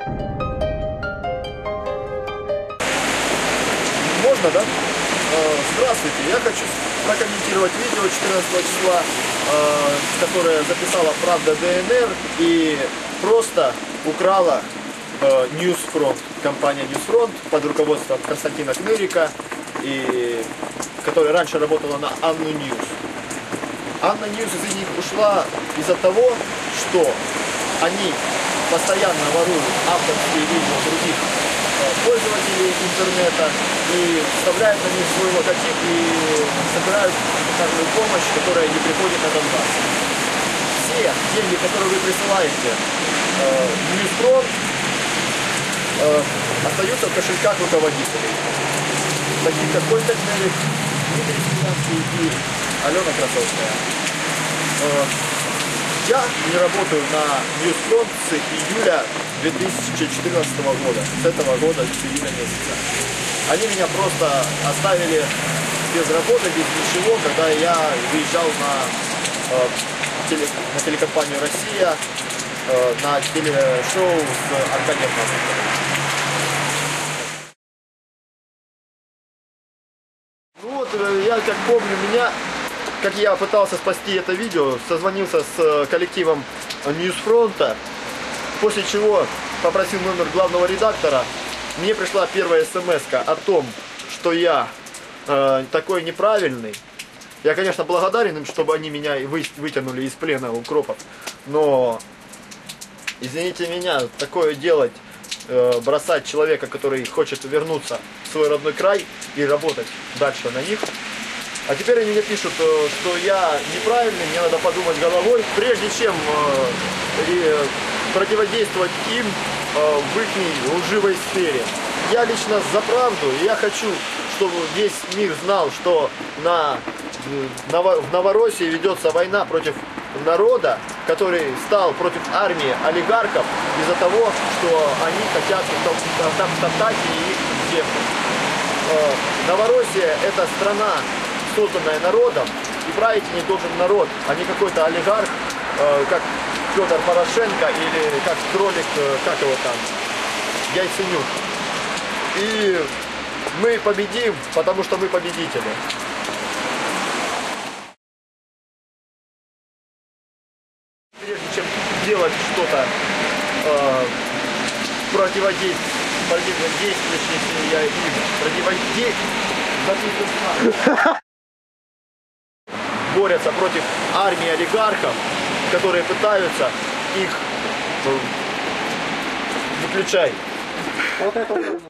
Можно, да? Здравствуйте, я хочу прокомментировать видео 14 числа, которое записала «Правда ДНР» и просто украла Newsfront, компания Newsfront под руководством Константина Кнырика, которая раньше работала на Анну Ньюс. Анна Ньюс из них ушла из-за того, что они постоянно воруют авторские видео других пользователей интернета и вставляют на них свой логотип и собирают каждую помощь, которая не приходит на Донбасс. Все деньги, которые вы присылаете в Newsfront, остаются в кошельках руководителей, таких как Костя Кнырик, Дмитрий Смелянский и Алена Красовская. Я не работаю на Newsfront с июля 2014 года, с этого года, с июля месяца. Они меня просто оставили без работы, без ничего, когда я выезжал на телекомпанию «Россия», на телешоу с Аркадием Мазуковым. Ну вот, я как помню, как я пытался спасти это видео, созвонился с коллективом Newsfront, после чего попросил номер главного редактора. Мне пришла первая смс-ка о том, что я такой неправильный. Я, конечно, благодарен им, чтобы они меня вытянули из плена укропов, но, извините меня, такое делать, бросать человека, который хочет вернуться в свой родной край и работать дальше на них. А теперь они мне пишут, что я неправильный, мне надо подумать головой, прежде чем противодействовать им в их лживой сфере. Я лично за правду, и я хочу, чтобы весь мир знал, что в Новороссии ведется война против народа, который стал против армии олигархов из-за того, что они хотят топтать их землю. Новороссия — это страна, созданная народом, и править не должен народ, а не какой-то олигарх, как Федор Порошенко или как кролик, как его там, Яйценюк. И мы победим, потому что мы победители. Прежде чем делать что-то противодействующее борются против армии олигархов, которые пытаются их выключать. Вот это